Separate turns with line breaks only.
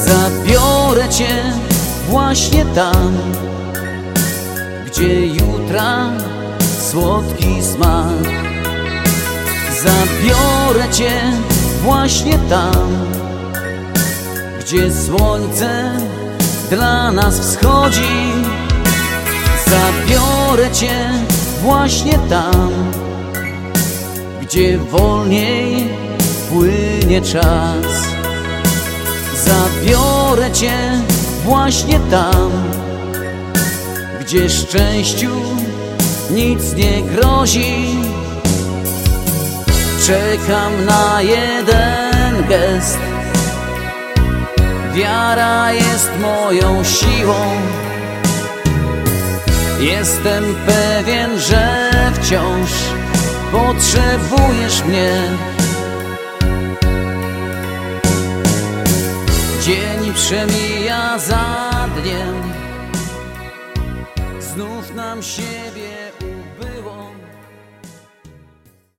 Zabiorę cię właśnie tam, gdzie jutra słodki smak. Zabiorę cię właśnie tam, gdzie słońce dla nas wschodzi. Zabiorę cię właśnie tam, gdzie wolniej płynie czas. Zabiorę cię właśnie tam, gdzie szczęściu nic nie grozi. Czekam na jeden gest, wiara jest moją siłą. Jestem pewien, że wciąż potrzebujesz mnie. Dzień przemija za dniem, znów nam siebie